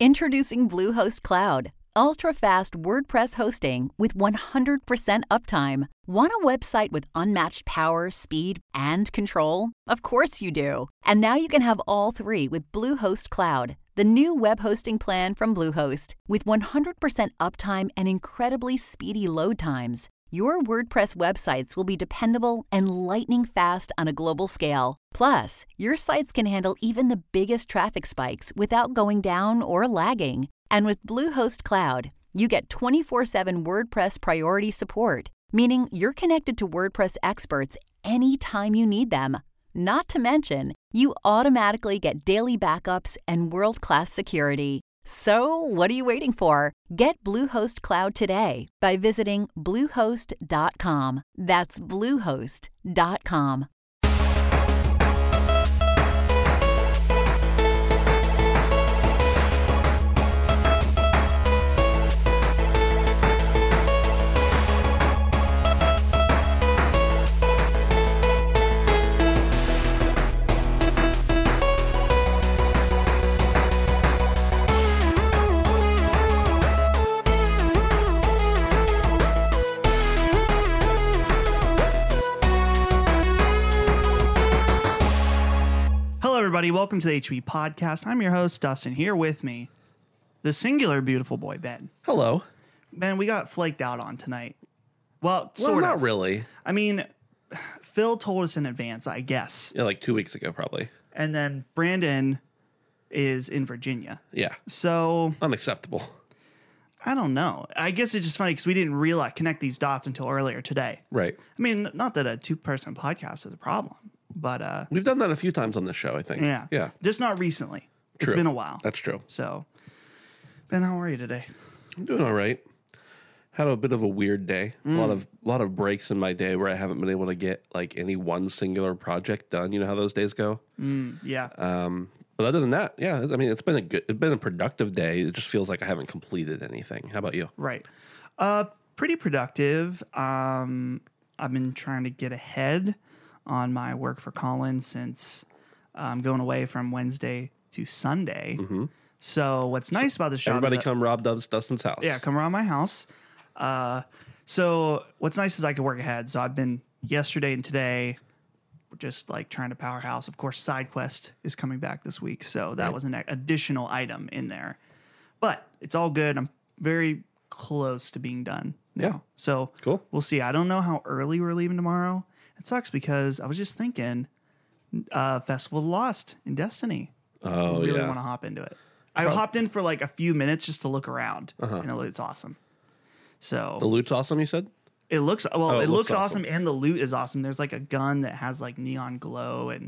Introducing Bluehost Cloud, ultra-fast WordPress hosting with 100% uptime. Want a website with unmatched power, speed, and control? Of course you do. And now you can have all three with Bluehost Cloud, the new web hosting plan from Bluehost. With 100% uptime and incredibly speedy load times, your WordPress websites will be dependable and lightning fast on a global scale. Plus, your sites can handle even the biggest traffic spikes without going down or lagging. And with Bluehost Cloud, you get 24/7 WordPress priority support, meaning you're connected to WordPress experts anytime you need them. Not to mention, you automatically get daily backups and world-class security. So, what are you waiting for? Get Bluehost Cloud today by visiting Bluehost.com. That's Bluehost.com. Everybody, welcome to the HB Podcast. I'm your host, Dustin. Here with me, the singular beautiful boy, Ben. Hello. Ben, we got flaked out on tonight. Well, sort of. Not really. I mean, Phil told us in advance, I guess. Yeah, like 2 weeks ago, probably. And then Brandon is in Virginia. Yeah. So, unacceptable. I don't know. I guess it's just funny because we didn't connect these dots until earlier today. Right. I mean, not that a two-person podcast is a problem. But we've done that a few times on this show, I think. Yeah. Just not recently. True. It's been a while. That's true. So, Ben, how are you today? I'm doing all right. Had a bit of a weird day. A lot of breaks in my day where I haven't been able to get like any one singular project done. You know how those days go? Yeah. But other than that, yeah, I mean, it's been a productive day. It just feels like I haven't completed anything. How about you? Right. Pretty productive. I've been trying to get ahead on my work for Colin since I'm going away from Wednesday to Sunday. Mm-hmm. So what's nice about this job everybody come rob Dustin's house. Yeah, come around my house. So what's nice is I can work ahead. So I've been yesterday and today just like trying to powerhouse. Of course, SideQuest is coming back this week. So that was an additional item in there. But it's all good. I'm very close to being done now. Yeah. So cool. We'll see. I don't know how early we're leaving tomorrow. It sucks because I was just thinking Festival of the Lost in Destiny. Oh, I really want to hop into it. I hopped in for like a few minutes just to look around, and it's awesome. So the loot's awesome, you said? It looks it looks awesome, and the loot is awesome. There's like a gun that has like neon glow, and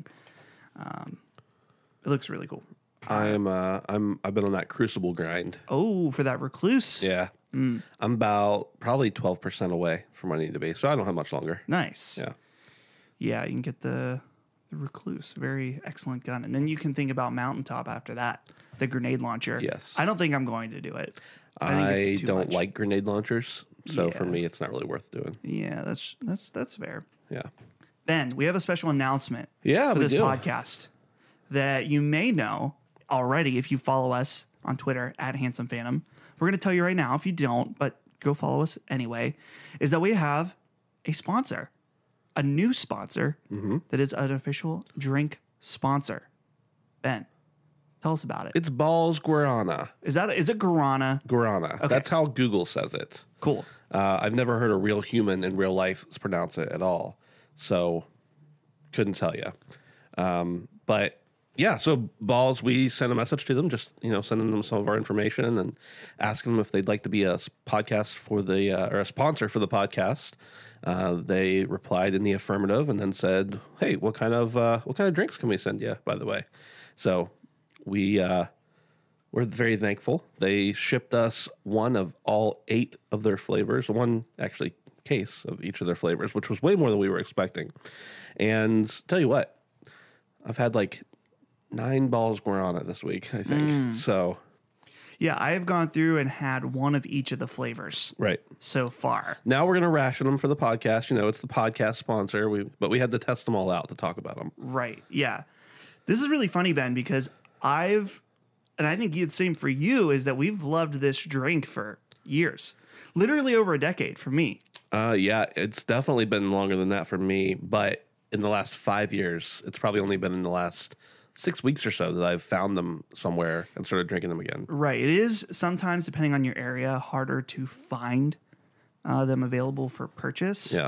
it looks really cool. I've been on that Crucible grind. Oh, for that Recluse. Yeah. I'm about probably 12% away from where I need to be, so I don't have much longer. Nice. Yeah. Yeah, you can get the Recluse. Very excellent gun. And then you can think about Mountaintop after that. The grenade launcher. Yes. I don't think I'm going to do it. I I think it's too don't much. like grenade launchers, so for me, it's not really worth doing. Yeah, that's fair. Yeah. Ben, we have a special announcement Yeah, for we this do. podcast that you may know already if you follow us on Twitter at Handsome Phantom. We're going to tell you right now, if you don't, but go follow us anyway, is that we have a sponsor. A new sponsor that is an official drink sponsor. Ben, tell us about it. It's Balls Guarana. Is it Guarana? Guarana. Okay. That's how Google says it. Cool. I've never heard a real human in real life pronounce it at all, so couldn't tell you. But yeah, so Balls, we sent a message to them, just sending them some of our information and asking them if they'd like to be a podcast for the or a sponsor for the podcast. They replied in the affirmative and then said, "Hey, what kind of drinks can we send you?" By the way, so we're very thankful. They shipped us one of all 8 of their flavors, one actually case of each of their flavors, which was way more than we were expecting. And tell you what, I've had like 9 Balls Guarana this week, I think. So Yeah, I have gone through and had one of each of the flavors right so far. now we're going to ration them for the podcast. It's the podcast sponsor. But we had to test them all out to talk about them. Right. Yeah. This is really funny, Ben, because I've and I think the same for you, is that we've loved this drink for years, literally over a decade for me. Yeah, it's definitely been longer than that for me, but in the last 5 years, it's probably only been in the last 6 weeks or so that I've found them somewhere and started drinking them again. Right. It is sometimes, depending on your area, harder to find them available for purchase. Yeah.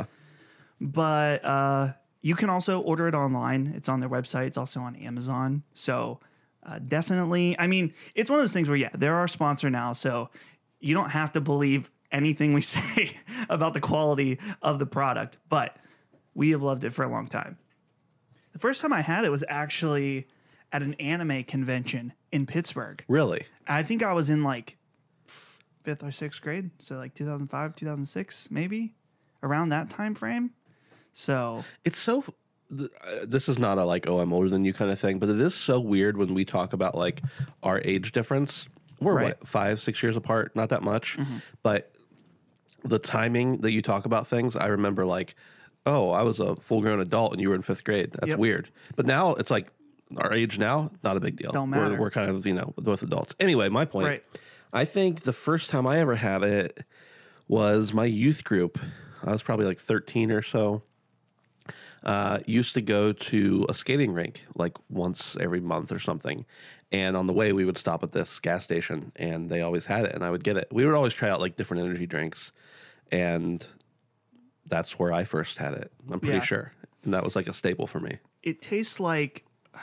But you can also order it online. It's on their website. It's also on Amazon. So definitely, I mean, it's one of those things where, yeah, they're our sponsor now. So you don't have to believe anything we say about the quality of the product. But we have loved it for a long time. The first time I had it was actually at an anime convention in Pittsburgh. Really? I think I was in like 5th or 6th grade. So like 2005, 2006, maybe around that time frame. So It's so. This is not a like, oh, I'm older than you kind of thing, but it is so weird when we talk about like our age difference. We're Right. what, 5-6 years apart, not that much, but the timing that you talk about things, I remember like, oh, I was a full grown adult and you were in 5th grade. That's Yep. weird. But now it's like our age now, not a big deal. Don't matter. We're kind of, both adults. Anyway, my point. Right. I think the first time I ever had it was my youth group. I was probably like 13 or so. Used to go to a skating rink like once every month or something. And on the way, we would stop at this gas station and they always had it and I would get it. We would always try out like different energy drinks. And that's where I first had it. I'm pretty Yeah. sure. And that was like a staple for me. it tastes like,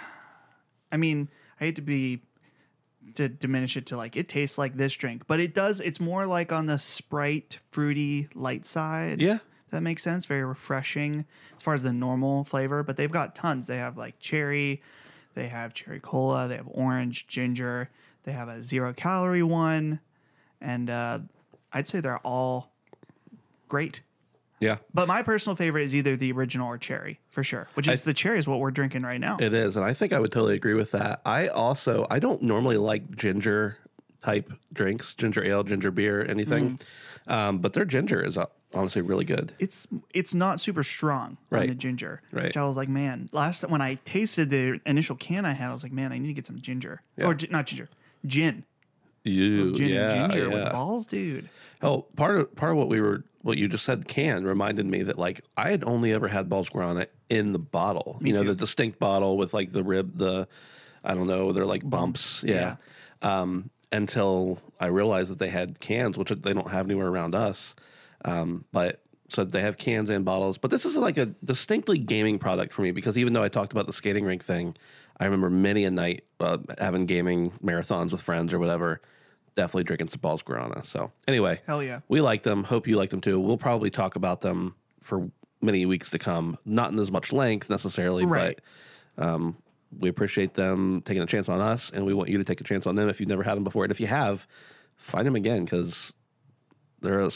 I mean, I hate to diminish it to like, it tastes like this drink, but it does, it's more like on the Sprite fruity light side. Yeah. If that makes sense. Very refreshing as far as the normal flavor, but they've got tons. They have like cherry, they have cherry cola, they have orange, ginger, they have a 0-calorie one. And I'd say they're all great. Yeah. But my personal favorite is either the original or cherry, for sure. Which is the cherry is what we're drinking right now. It is, and I think I would totally agree with that. I don't normally like ginger type drinks, ginger ale, ginger beer, anything. But their ginger is honestly really good. It's not super strong on Right. the ginger. Right. Which I was like, man, when I tasted the initial can I had, I was like, man, I need to get some ginger. Yeah. Or not ginger, gin. You, Gin yeah, and ginger yeah. with balls, dude. Oh, part of what you just said, can reminded me that like I had only ever had Balls Guarana in the bottle. Me too. The distinct bottle with like the rib, I don't know, they're like bumps. Yeah. Until I realized that they had cans, which they don't have anywhere around us. But so they have cans and bottles. But this is like a distinctly gaming product for me because even though I talked about the skating rink thing, I remember many a night having gaming marathons with friends or whatever. Definitely drinking some Balls Guarana. So anyway, Hell yeah. we like them. Hope you like them too. We'll probably talk about them for many weeks to come. Not in as much length necessarily, Right. but we appreciate them taking a chance on us, and we want you to take a chance on them if you've never had them before. And if you have, find them again because they're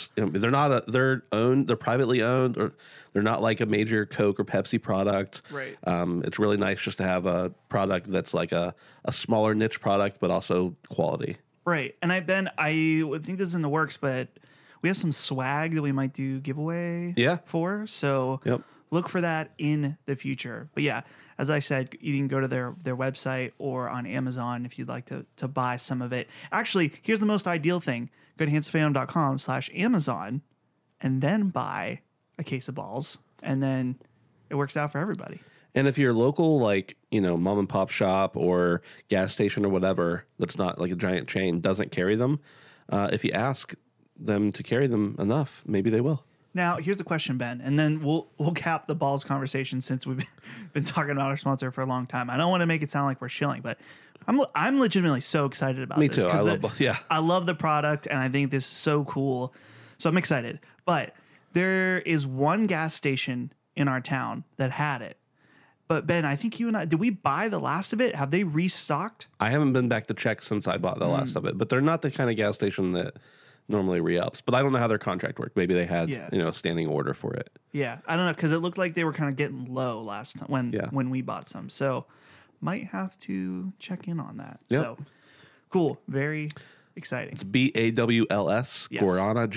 privately owned, or they're not like a major Coke or Pepsi product. Right. It's really nice just to have a product that's like a smaller niche product, but also quality. Right. And I would think this is in the works, but we have some swag that we might do giveaway for. So Yep. look for that in the future. But yeah, as I said, you can go to their website or on Amazon if you'd like to buy some of it. Actually, here's the most ideal thing. Go to handsomephantom.com/Amazon and then buy a case of balls. And then it works out for everybody. And if your local, like, mom and pop shop or gas station or whatever, that's not like a giant chain, doesn't carry them, if you ask them to carry them enough, maybe they will. Now, here's the question, Ben, and then we'll cap the balls conversation since we've been talking about our sponsor for a long time. I don't want to make it sound like we're shilling, but I'm legitimately so excited about Me this. too. 'Cause I love the product, and I think this is so cool. So I'm excited. But there is one gas station in our town that had it. But Ben, I think you and I, did we buy the last of it? Have they restocked? I haven't been back to check since I bought the last of it, but they're not the kind of gas station that normally re-ups. But I don't know how their contract worked. Maybe they had a standing order for it. Yeah, I don't know, because it looked like they were kind of getting low last time when we bought some. So might have to check in on that. Yep. So cool, very exciting. It's BAWLS, Yes. Guarana,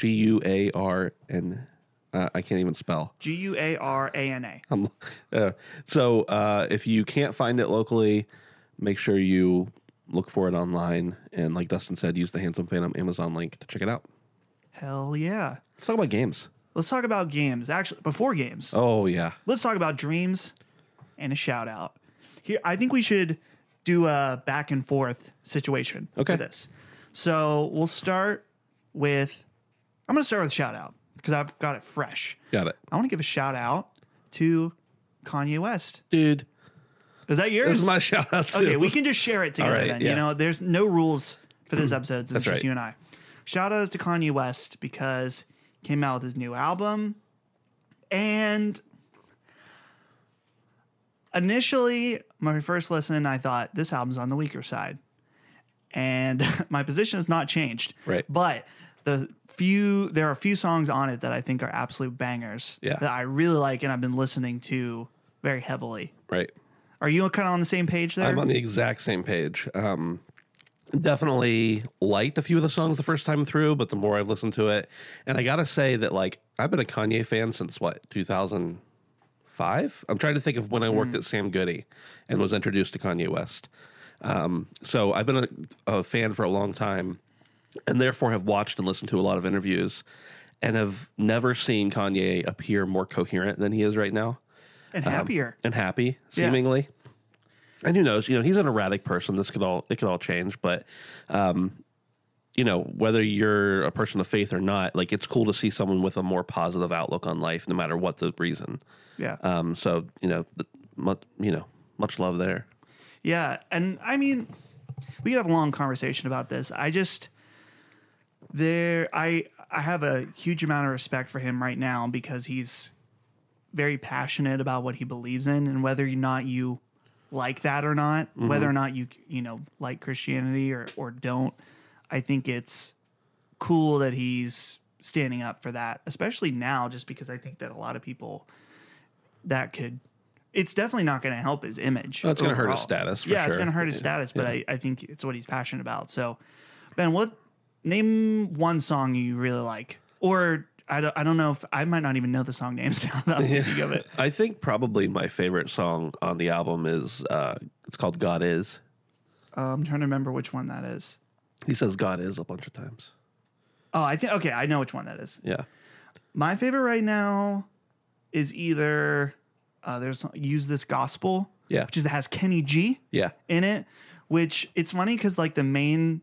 GUARN. I can't even spell. GUARANA. So if you can't find it locally, make sure you look for it online. And like Dustin said, use the Handsome Phantom Amazon link to check it out. Hell yeah. Let's talk about games. Let's talk about games. Actually, before games, Oh, yeah. let's talk about dreams and a shout out. Here, I think we should do a back and forth situation Okay. for this. So we'll start with, I'm going to start with shout out because I've got it fresh. Got it. I want to give a shout out to Kanye West. Dude, Is that yours? this is my shout out too. Okay, we can just share it together right, then. yeah. You know, there's no rules for this episode. It's That's just right. you and I. Shout outs to Kanye West because he came out with his new album. And initially, my first listen, I thought this album's on the weaker side. And my position has not changed. Right. But there are a few songs on it that I think are absolute bangers. Yeah. That I really like and I've been listening to very heavily. Right. Are you kind of on the same page there? I'm on the exact same page. Definitely liked a few of the songs the first time through, but the more I've listened to it, and I gotta say that like I've been a Kanye fan since what, 2005? I'm trying to think of when I worked at Sam Goody and was introduced to Kanye West. So I've been a fan for a long time, and therefore have watched and listened to a lot of interviews, and have never seen Kanye appear more coherent than he is right now. and happier. And happy, seemingly. And who knows? You know, he's an erratic person. It could all change. But, you know, whether you're a person of faith or not, like it's cool to see someone with a more positive outlook on life, no matter what the reason. Yeah. So much love there. Yeah. And I mean, we could have a long conversation about this. I have a huge amount of respect for him right now because he's very passionate about what he believes in, and whether or not you like that or not, whether or not you like Christianity or don't, I think it's cool that he's standing up for that, especially now, just because I think that a lot of people it's definitely not going to help his image. Oh, it's going to hurt overall. his status. For Yeah, it's sure. going to hurt his status, but I think it's what he's passionate about. So, Ben, name one song you really like, or I don't know if I might not even know the song names now that I'm thinking of it. I think probably my favorite song on the album is it's called God Is. I'm trying to remember which one that is. He says God is a bunch of times. Oh, I know which one that is. Yeah. My favorite right now is either there's Use This Gospel, Yeah. which has Kenny G Yeah. in it, which it's funny because like the main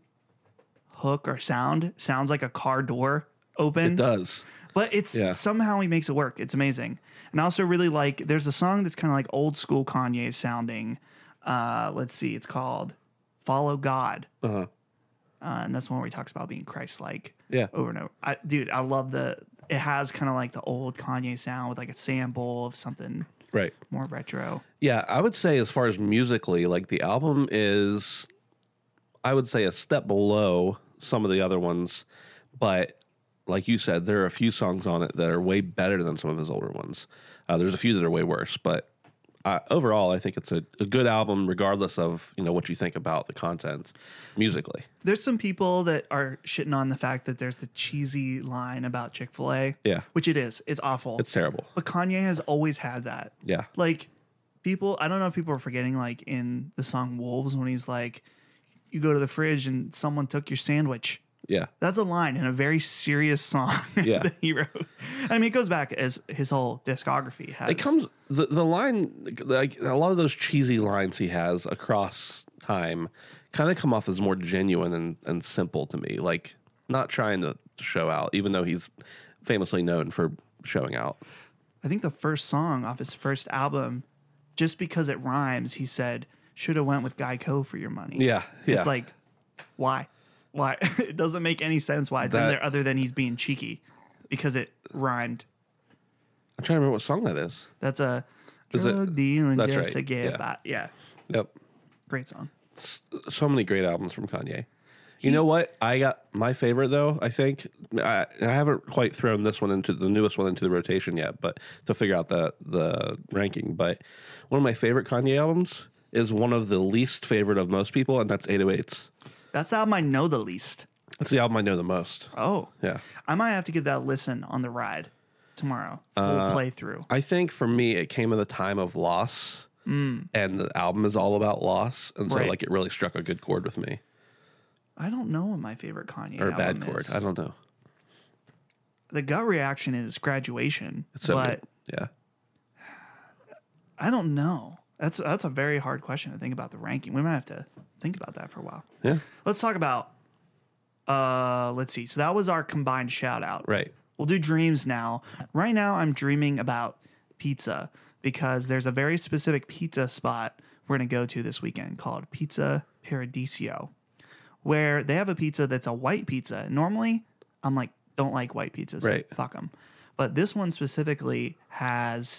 hook or sounds like a car door open. It does. But somehow he makes it work. It's amazing. And I also really like, there's a song that's kind of like old school Kanye sounding. Let's see, it's called Follow God. Uh-huh. And that's one where he talks about being Christ-like Yeah. over and over. I love it has kind of like the old Kanye sound with like a sample of something Right. more retro. Yeah, I would say as far as musically, like the album is, I would say a step below some of the other ones, but like you said, there are a few songs on it that are way better than some of his older ones. There's a few that are way worse, but overall, I think it's a good album, regardless of what you think about the content musically. There's some people that are shitting on the fact that there's the cheesy line about Chick-fil-A. Yeah. Which it is. It's awful. It's terrible. But Kanye has always had that. Yeah. Like, I don't know if people are forgetting, like, in the song Wolves, when he's like, you go to the fridge and someone took your sandwich. Yeah. That's a line in a very serious song Yeah. that he wrote. I mean, it goes back as his whole discography has. It comes, the line, like a lot of those cheesy lines he has across time kind of come off as more genuine and simple to me. Like, not trying to show out, even though he's famously known for showing out. I think the first song off his first album, just because it rhymes, he said, should have went with Geico for your money. Yeah. Yeah. It's like, why? Why? It doesn't make any sense why it's in there other than he's being cheeky because it rhymed. I'm trying to remember what song that is. That's a Is it- drug dealing that's just right, to get yeah. by. Yeah. Yep. Great song. So many great albums from Kanye. You know what? I got my favorite though. I think I haven't quite thrown this one into the newest one into the rotation yet, but to figure out the ranking. But one of my favorite Kanye albums is one of the least favorite of most people, and that's 808s. That's the album I know the least. That's the album I know the most. Oh. Yeah. I might have to give that a listen on the ride tomorrow. Full playthrough. I think for me, it came at the time of loss. and the album is all about loss, and so Right. like it really struck a good chord with me, I don't know what my favorite Kanye or a album bad chord. is. I don't know. The gut reaction is Graduation, It's so but good. Yeah. I don't know. That's a very hard question to think about the ranking. We might have to think about that for a while. Yeah. Let's talk about. Let's see. So that was our combined shout out. Right. We'll do dreams now. Right now, I'm dreaming about pizza because there's a very specific pizza spot we're going to go to this weekend called Pizza Paradiso, where they have a pizza that's a white pizza. Normally, I'm like, don't like white pizzas. Right. Fuck them. But this one specifically has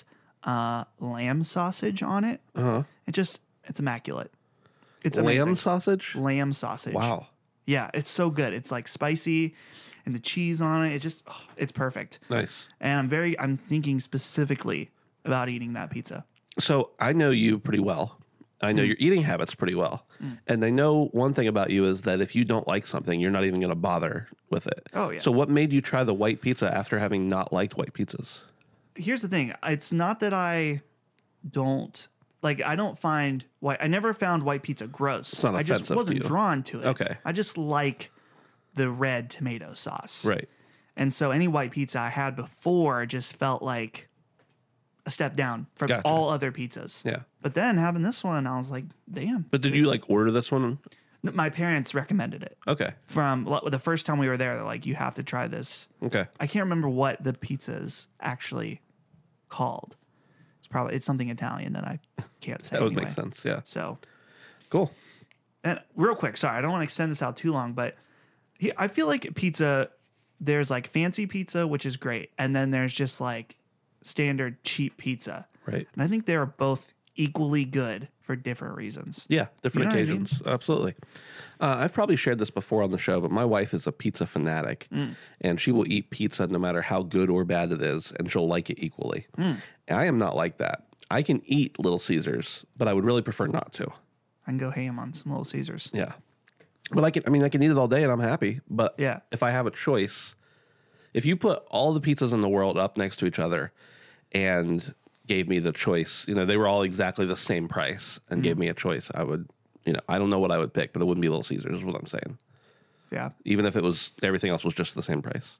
lamb sausage on it. It's immaculate. It's amazing. Lamb sausage. Lamb sausage. Wow. Yeah, it's so good. It's like spicy and the cheese on it. It's just, it's perfect. Nice. And I'm thinking specifically about eating that pizza. So I know you pretty well. I know your eating habits pretty well. And I know one thing about you is that if you don't like something, you're not even going to bother with it. Oh, yeah. So what made you try the white pizza after having not liked white pizzas? Here's the thing. It's not that I don't find white. I never found white pizza gross. It's not I just offensive to wasn't you. drawn to it. Okay. I just like the red tomato sauce. Right. And so any white pizza I had before just felt like a step down from Gotcha. all other pizzas. Yeah. But then having this one, I was like, damn. But did you like order this one? My parents recommended it. Okay. From the first time we were there, they're like, you have to try this. Okay. I can't remember what the pizza is actually called. It's something Italian that I can't say. That would anyway. make sense. Yeah. So, Cool. and real quick, sorry, I don't want to extend this out too long, but I feel like pizza, there's like fancy pizza, which is great. And then there's just like standard cheap pizza. Right. And I think they're both equally good for different reasons. Yeah, different You know what I mean? occasions. Absolutely. I've probably shared this before on the show, but my wife is a pizza fanatic, and she will eat pizza no matter how good or bad it is, and she'll like it equally. And I am not like that. I can eat Little Caesars, but I would really prefer not to. I can go ham on some Little Caesars. Yeah. But I can eat it all day and I'm happy. But Yeah. if I have a choice, if you put all the pizzas in the world up next to each other and gave me the choice, they were all exactly the same price and gave me a choice, I would, I don't know what I would pick, but it wouldn't be Little Caesars is what I'm saying. Yeah. Even if everything else was just the same price.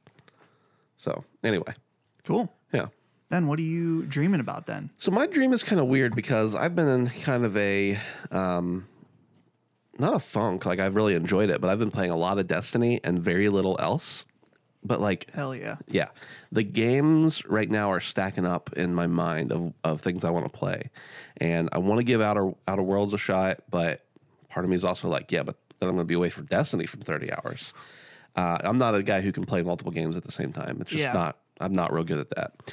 So anyway, Cool. yeah. Ben, what are you dreaming about then? So my dream is kind of weird because I've been in kind of a, not a funk, like I've really enjoyed it, but I've been playing a lot of Destiny and very little else. But like, Hell yeah. yeah, the games right now are stacking up in my mind of things I want to play. And I want to give Outer Worlds a shot, but part of me is also like, yeah, but then I'm going to be away from Destiny for 30 hours. I'm not a guy who can play multiple games at the same time. It's just I'm not real good at that.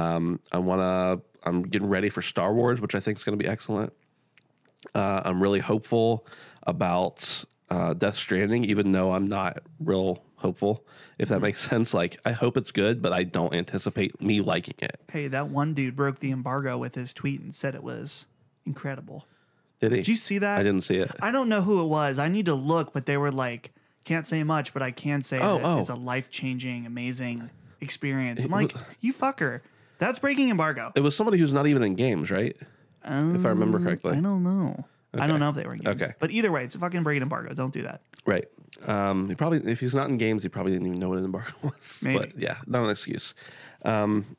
I'm getting ready for Star Wars, which I think is going to be excellent. I'm really hopeful about Death Stranding, even though I'm not real hopeful, if that makes sense. Like, I hope it's good, but I don't anticipate me liking it. Hey, that one dude broke the embargo with his tweet and said it was incredible. Did he? Did you see that? I didn't see it. I don't know who it was. I need to look, but they were like, can't say much, but I can say that it's a life-changing, amazing experience. I'm like, you fucker. That's breaking embargo. It was somebody who's not even in games, right? If I remember correctly. I don't know. I don't know if they were in games. Okay. But either way, it's a fucking breaking embargo. Don't do that. Right. He probably, if he's not in games, he probably didn't even know what an embargo was. Maybe. But yeah, not an excuse. I'm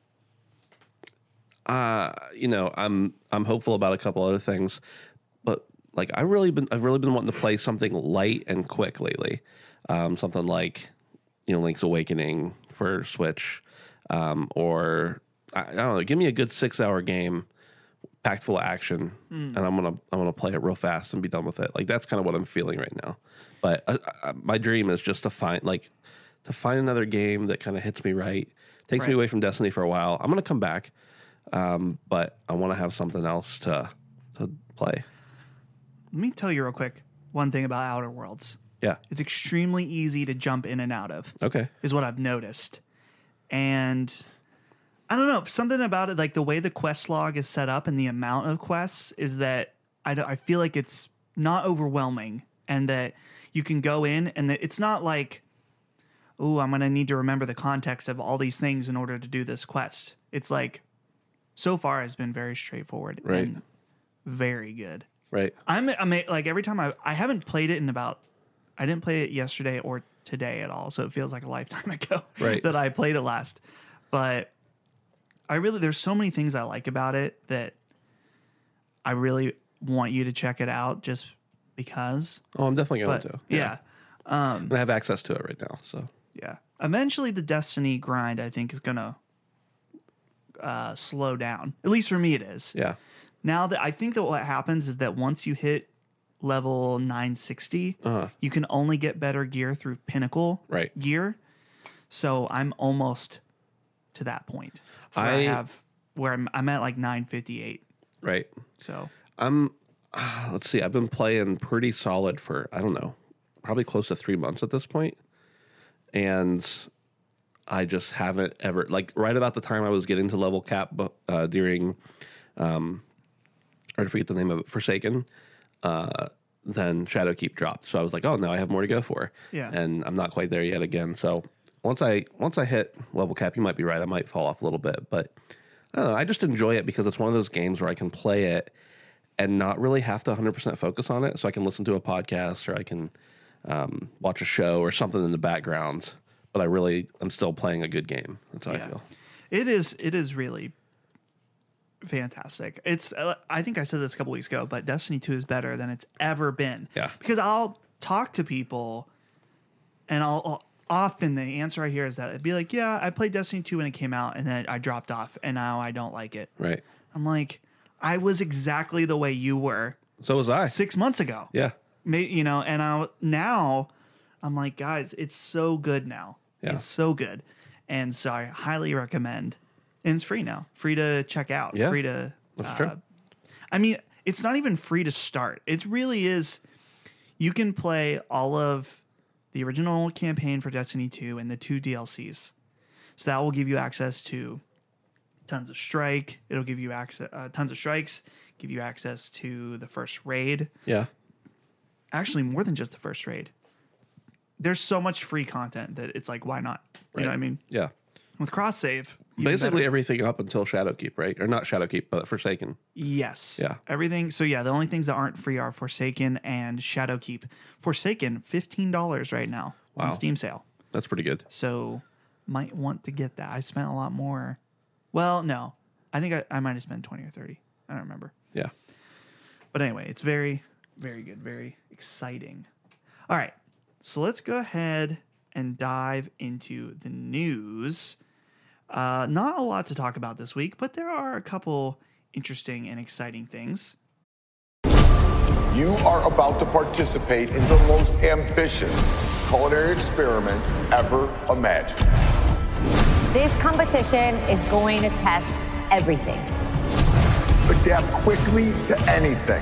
hopeful about a couple other things, but like I've really been wanting to play something light and quick lately. Something like, Link's Awakening for Switch, or I don't know, give me a good 6-hour game packed full of action, and I'm gonna play it real fast and be done with it. Like, that's kind of what I'm feeling right now. But my dream is just to find another game that kind of hits me right, takes me away from Destiny for a while. I'm gonna come back, but I want to have something else to play. Let me tell you real quick one thing about Outer Worlds. Yeah. It's extremely easy to jump in and out of. Okay. Is what I've noticed. And I don't know, something about it, like the way the quest log is set up and the amount of quests, is that I feel like it's not overwhelming, and that you can go in and that it's not like, oh, I'm going to need to remember the context of all these things in order to do this quest. It's like, so far has been very straightforward. Right. And very good. Right. I'm like every time I haven't played it I didn't play it yesterday or today at all, so it feels like a lifetime ago Right. that I played it last. But there's so many things I like about it that I really want you to check it out just because. Oh, I'm definitely going But to. yeah. And I have access to it right now. So Yeah. Eventually, the Destiny grind, I think, is going to slow down. At least for me, it is. yeah. Now that I think that what happens is that once you hit level 960, you can only get better gear through pinnacle Right. gear. So I'm almost to that point. Where I'm at like 958. Right. So Let's see. I've been playing pretty solid for, I don't know, probably close to 3 months at this point. And I just haven't ever, like right about the time I was getting to level cap during, I forget the name of it, Forsaken, then Shadowkeep dropped. So I was like, oh, now I have more to go for. Yeah. And I'm not quite there yet again. So once I hit level cap, you might be right. I might fall off a little bit. But I don't know. I just enjoy it because it's one of those games where I can play it and not really have to 100% focus on it. So I can listen to a podcast or I can watch a show or something in the background. But I'm still playing a good game. That's how I feel. It is really fantastic. I think I said this a couple weeks ago, but Destiny 2 is better than it's ever been. Yeah. Because I'll talk to people and I'll often the answer I hear is that it'd be like, yeah, I played Destiny 2 when it came out and then I dropped off and now I don't like it. Right. I'm like, I was exactly the way you were. So was I. 6 months ago. Yeah. And now I'm like, guys, it's so good now. Yeah. It's so good. And so I highly recommend. And it's free now. Free to check out. Yeah. Free to. That's true. I mean, it's not even free to start. It really is. You can play all of the original campaign for Destiny 2 and the 2 DLCs. So that will give you access to tons of strike. It'll give you access, tons of strikes, give you access to the first raid. Yeah. Actually, more than just the first raid. There's so much free content that it's like, why not? You know what I mean? Yeah. With cross save, Basically everything up until Shadowkeep, right? Or not Shadowkeep, but Forsaken. yes, Yeah. everything. So yeah, the only things that aren't free are Forsaken and Shadowkeep. Forsaken, $15 right now on Steam sale. That's pretty good. So might want to get that. I spent a lot more. Well, no, I think I might have spent 20 or 30. I don't remember. Yeah. But anyway, it's very, very good, very exciting. All right, so let's go ahead and dive into the news. Not a lot to talk about this week, but there are a couple interesting and exciting things. You are about to participate in the most ambitious culinary experiment ever imagined. This competition is going to test everything. Adapt quickly to anything.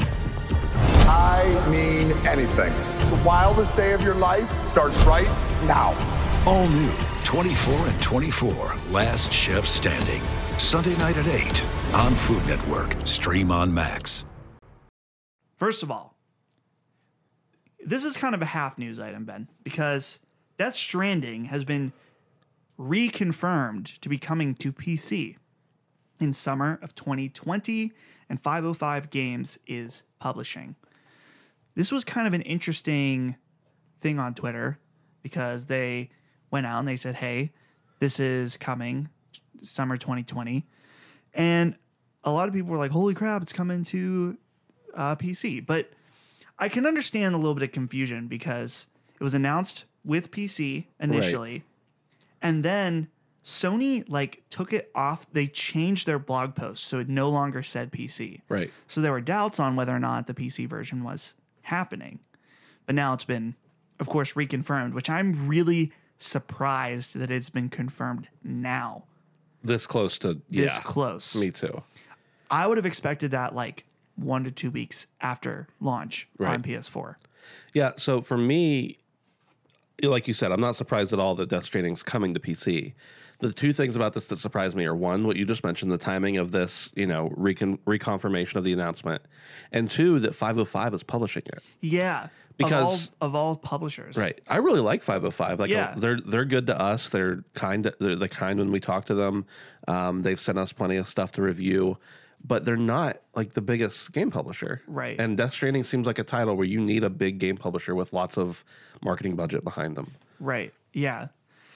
I mean anything. The wildest day of your life starts right now. All new 24 and 24, Last Chef Standing. Sunday night at 8 on Food Network. Stream on Max. First of all, this is kind of a half news item, Ben, because Death Stranding has been reconfirmed to be coming to PC in summer of 2020, and 505 Games is publishing. This was kind of an interesting thing on Twitter because they went out and they said, hey, this is coming summer 2020. And a lot of people were like, holy crap, it's coming to PC. But I can understand a little bit of confusion because it was announced with PC initially. Right. And then Sony took it off. They changed their blog post so it no longer said PC. Right. So there were doubts on whether or not the PC version was happening. But now it's been, of course, reconfirmed, which I'm really surprised that it's been confirmed now. This close to this close. Me too. I would have expected that 1 to 2 weeks after launch on PS4. Yeah, so for me, like you said, I'm not surprised at all that Death Stranding's coming to PC. The two things about this that surprise me are, one, what you just mentioned, the timing of this, reconfirmation of the announcement, and two, that 505 is publishing it. Yeah, because of all publishers, right? I really like 505. Yeah. They're good to us. They're kind. They're the kind when we talk to them. They've sent us plenty of stuff to review, but they're not like the biggest game publisher. Right. And Death Stranding seems like a title where you need a big game publisher with lots of marketing budget behind them. Right. Yeah.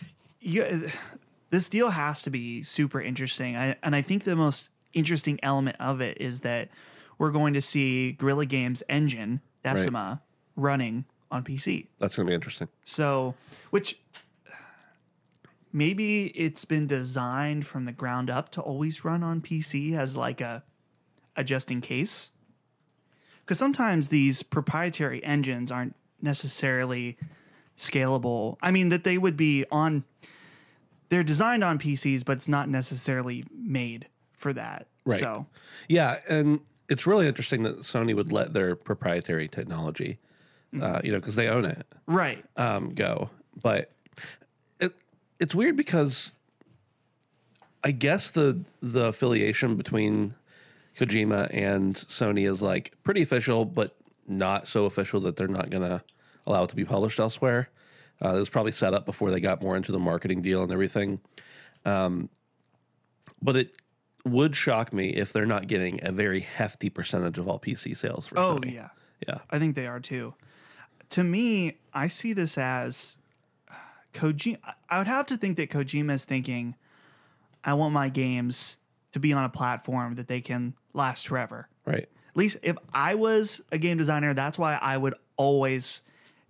This deal has to be super interesting. And I think the most interesting element of it is that we're going to see Guerrilla Games' engine, Decima, running on PC. That's going to be interesting. So, which maybe it's been designed from the ground up to always run on PC as like a just in case. Because sometimes these proprietary engines aren't necessarily scalable. I mean, that they would be on, they're designed on PCs, but it's not necessarily made for that. Right. So, yeah. And it's really interesting that Sony would let their proprietary technology, because they own it, right. go. But it's weird because I guess the affiliation between Kojima and Sony is like pretty official, but not so official that they're not going to allow it to be published elsewhere. It was probably set up before they got more into the marketing deal and everything. But it would shock me if they're not getting a very hefty percentage of all PC sales for Sony. Oh, yeah. Yeah. I think they are too. To me, I see this as Kojima. I would have to think that Kojima is thinking, I want my games to be on a platform that they can last forever. Right. At least if I was a game designer, that's why I would always,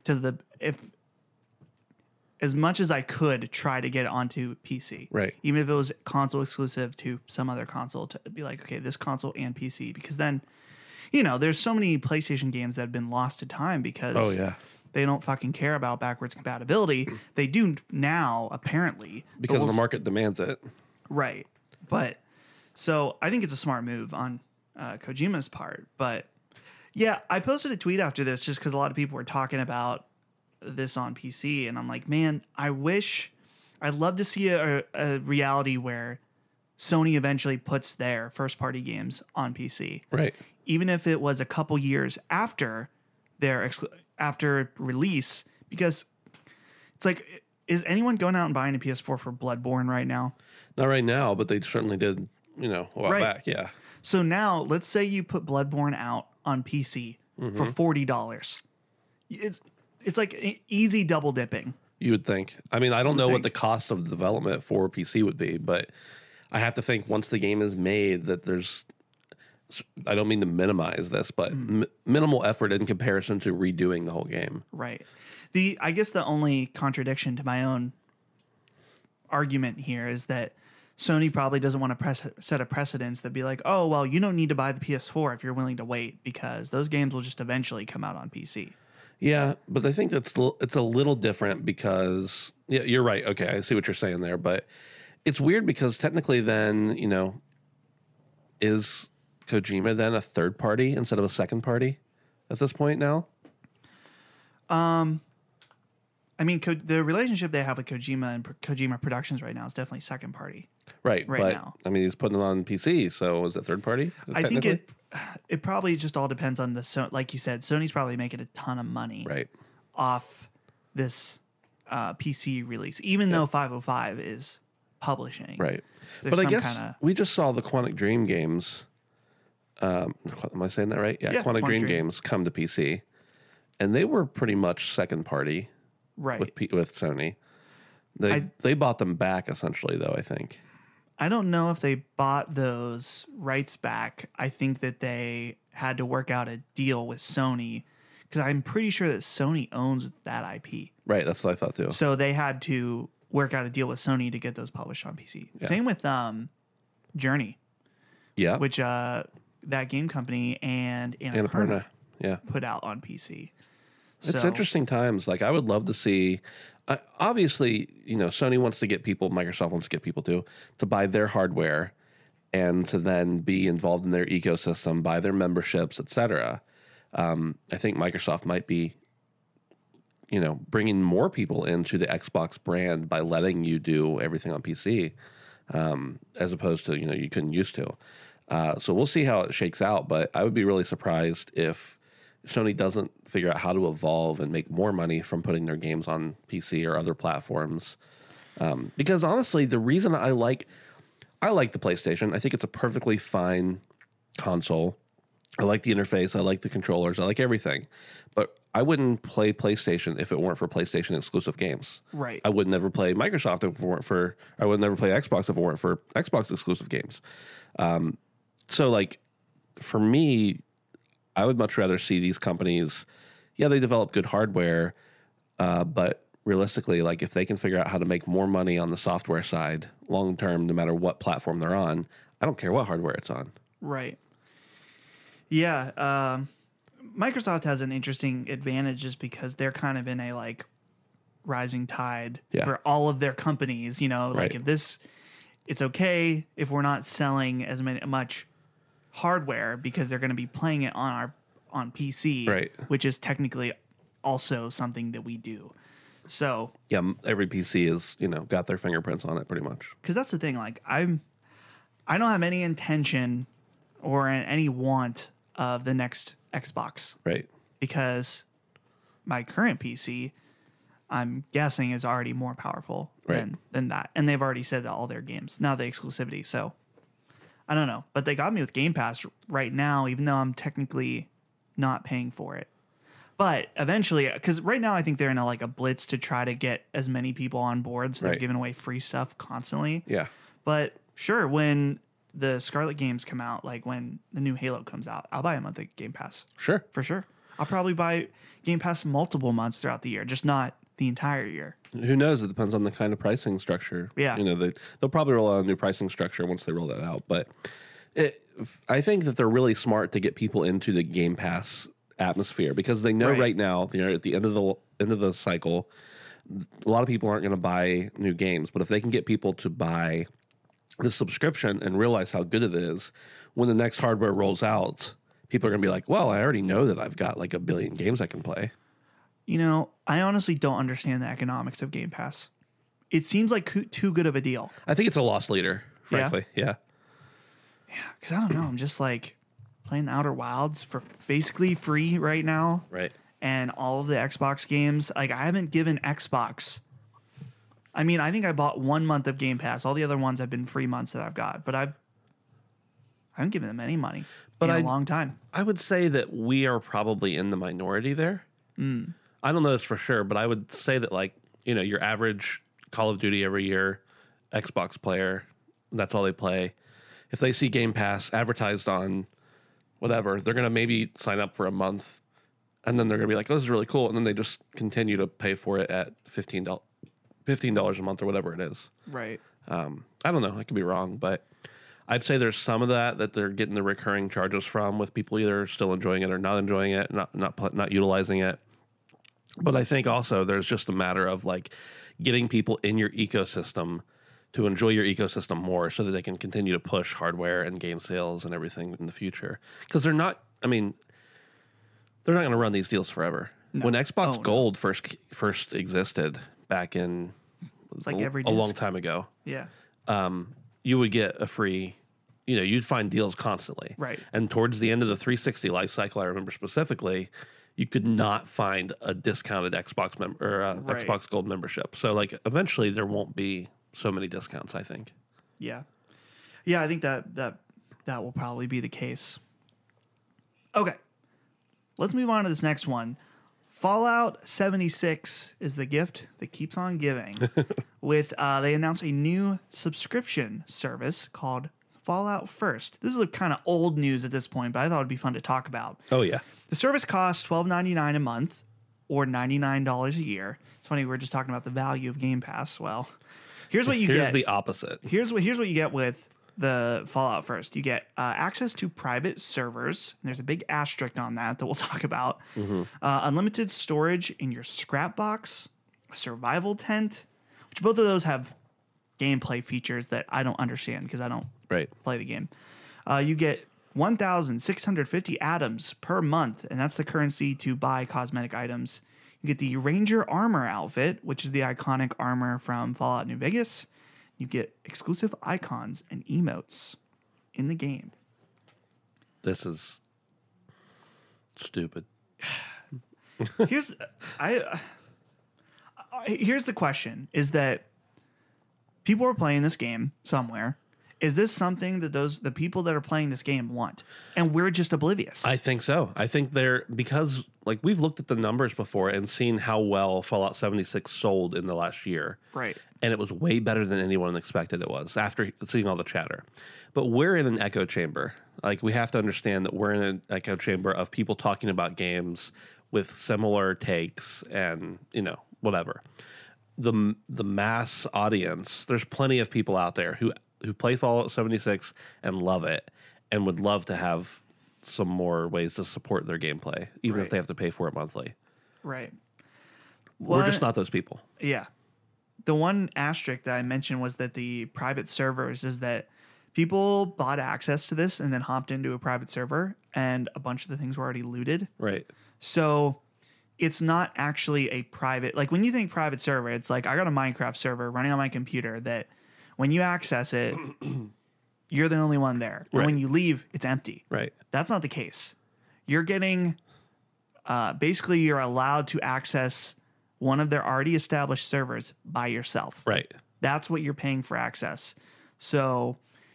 as much as I could, try to get it onto PC. Right. Even if it was console exclusive to some other console, to be like, okay, this console and PC. Because then, there's so many PlayStation games that have been lost to time because they don't fucking care about backwards compatibility. They do now, apparently. Because the market demands it. Right. But, so I think it's a smart move on Kojima's part. But, yeah, I posted a tweet after this just because a lot of people were talking about this on PC, and I'm like, man, I'd love to see a reality where Sony eventually puts their first party games on PC, right? Even if it was a couple years after their after release, because it's like, is anyone going out and buying a PS4 for Bloodborne right now? Not right now, but they certainly did, a while back. Yeah. So now, let's say you put Bloodborne out on PC for $40. It's like easy double dipping. You would think. I mean, I don't know what the cost of development for PC would be, but I have to think once the game is made that there's, I don't mean to minimize this, but minimal effort in comparison to redoing the whole game. Right. I guess the only contradiction to my own argument here is that Sony probably doesn't want to set a precedence that be like, oh, well, you don't need to buy the PS4 if you're willing to wait because those games will just eventually come out on PC. Yeah, but I think it's a little different because you're right. Okay, I see what you're saying there, but it's weird because technically then, is Kojima then a third party instead of a second party at this point now? I mean, the relationship they have with Kojima and Kojima Productions right now is definitely second party. Right but, now. I mean, he's putting it on PC, so is it third party? I think it probably just all depends on like you said, Sony's probably making a ton of money off this PC release, even though 505 is publishing. Right. So but I guess we just saw the Quantic Dream games. Am I saying that right? Yeah, Quantic Dream games come to PC, and they were pretty much second party. Right. With Sony. They bought them back essentially, though, I think. I don't know if they bought those rights back. I think that they had to work out a deal with Sony because I'm pretty sure that Sony owns that IP. Right, that's what I thought too. So they had to work out a deal with Sony to get those published on PC. Yeah. Same with Journey. Yeah. Which that game company and Annapurna put out on PC. It's interesting times. Like, I would love to see. Obviously, Sony wants to get people. Microsoft wants to get people to buy their hardware, and to then be involved in their ecosystem, buy their memberships, etc. I think Microsoft might be, bringing more people into the Xbox brand by letting you do everything on PC, as opposed to you couldn't used to. So we'll see how it shakes out. But I would be really surprised if Sony doesn't figure out how to evolve and make more money from putting their games on PC or other platforms. Because honestly, the reason I like the PlayStation, I think it's a perfectly fine console. I like the interface. I like the controllers. I like everything. But I wouldn't play PlayStation if it weren't for PlayStation exclusive games. Right. I would never play Microsoft if it weren't for. I would never play Xbox if it weren't for Xbox exclusive games. So like, for me, I would much rather see these companies. Yeah, they develop good hardware, but realistically, like if they can figure out how to make more money on the software side long term, no matter what platform they're on, I don't care what hardware it's on. Right. Yeah. Microsoft has an interesting advantage just because they're kind of in a like rising tide for all of their companies. You know, like if it's okay if we're not selling as much hardware because they're going to be playing it on PC, which is technically also something that we do. So yeah, every PC is got their fingerprints on it pretty much. Because that's the thing. Like I don't have any intention or any want of the next Xbox, right? Because my current PC, I'm guessing, is already more powerful than that, and they've already said that all their games now the exclusivity. So I don't know, but they got me with Game Pass right now, even though I'm technically not paying for it. But eventually, because right now I think they're in a blitz to try to get as many people on board, so they're giving away free stuff constantly. Yeah, but sure, when the Scarlet games come out, like when the new Halo comes out, I'll buy a month of Game Pass. Sure. For sure. I'll probably buy Game Pass multiple months throughout the year, just not the entire year. Who knows? It depends on the kind of pricing structure. Yeah. They'll probably roll out a new pricing structure once they roll that out. But I think that they're really smart to get people into the Game Pass atmosphere because they know right now, at the end of the cycle, a lot of people aren't going to buy new games. But if they can get people to buy the subscription and realize how good it is, when the next hardware rolls out, people are going to be like, well, I already know that I've got like a billion games I can play. I honestly don't understand the economics of Game Pass. It seems like too good of a deal. I think it's a loss leader, frankly. Yeah. Yeah, because I don't know. I'm just like playing the Outer Wilds for basically free right now. Right. And all of the Xbox games. Like, I haven't given Xbox... I mean, I think I bought 1 month of Game Pass. All the other ones have been free months that I've got, but I haven't given them any money in a long time. I would say that we are probably in the minority there. I don't know this for sure, but I would say that your average Call of Duty every year Xbox player, that's all they play. If they see Game Pass advertised on whatever, they're going to maybe sign up for a month, and then they're going to be like, oh, this is really cool, and then they just continue to pay for it at $15 a month or whatever it is. Right. I don't know. I could be wrong, but I'd say there's some of that they're getting the recurring charges from, with people either still enjoying it or not enjoying it, not utilizing it. But I think also there's just a matter of getting people in your ecosystem to enjoy your ecosystem more, so that they can continue to push hardware and game sales and everything in the future. Because they're not going to run these deals forever. No. When Xbox Gold first existed back in a long time ago. Yeah. You would get a free, you'd find deals constantly. Right. And towards the end of the 360 life cycle, I remember specifically, you could not find a discounted Xbox Xbox Gold membership. So eventually there won't be so many discounts, I think. Yeah. Yeah, I think that will probably be the case. Okay. Let's move on to this next one. Fallout 76 is the gift that keeps on giving. They announced a new subscription service called Fallout First. This is kind of old news at this point, but I thought it'd be fun to talk about. Oh, yeah. The service costs $12.99 a month or $99 a year. It's funny, we were just talking about the value of Game Pass. Well, here's what you get. Here's the opposite. Here's what you get with the Fallout First. You get access to private servers. And there's a big asterisk on that we'll talk about. Mm-hmm. Unlimited storage in your scrap box, a survival tent, which both of those have gameplay features that I don't understand because I don't play the game. You get 1,650 atoms per month, and that's the currency to buy cosmetic items. You get the Ranger Armor outfit, which is the iconic armor from Fallout New Vegas. You get exclusive icons and emotes in the game. This is stupid. Here's the question: is that people are playing this game somewhere, Is this something that the people that are playing this game want, and we're just oblivious? I think so. I think because like we've looked at the numbers before and seen how well Fallout 76 sold in the last year. Right. And it was way better than anyone expected it was after seeing all the chatter. But we're in an echo chamber. Like we have to understand that we're in an echo chamber of people talking about games with similar takes and, whatever. The mass audience, there's plenty of people out there who play Fallout 76 and love it and would love to have some more ways to support their gameplay, even if they have to pay for it monthly. Right. We're just not those people. Yeah. The one asterisk that I mentioned was that the private servers is that people bought access to this and then hopped into a private server and a bunch of the things were already looted. Right. So it's not actually a private, like when you think private server, it's like I got a Minecraft server running on my computer that when you access it, you're the only one there. And when you leave, it's empty. Right. That's not the case. You're getting, basically you're allowed to access one of their already established servers by yourself. Right. That's what you're paying for access. So,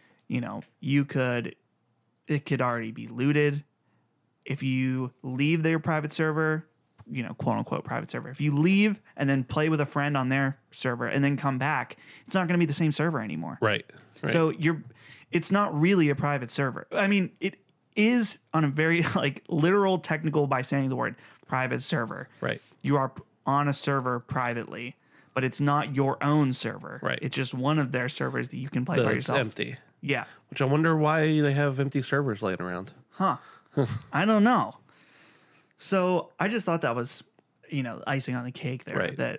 it could already be looted. If you leave their private server, quote unquote private server, if you leave and then play with a friend on their server and then come back, it's not going to be the same server anymore. Right. So it's not really a private server. I mean, it is on a very literal technical by saying the word private server. Right. You are on a server privately, but it's not your own server. Right. It's just one of their servers that you can play by yourself. It's empty. Yeah. Which I wonder why they have empty servers laying around. I don't know. So I just thought that was, icing on the cake there. Right. That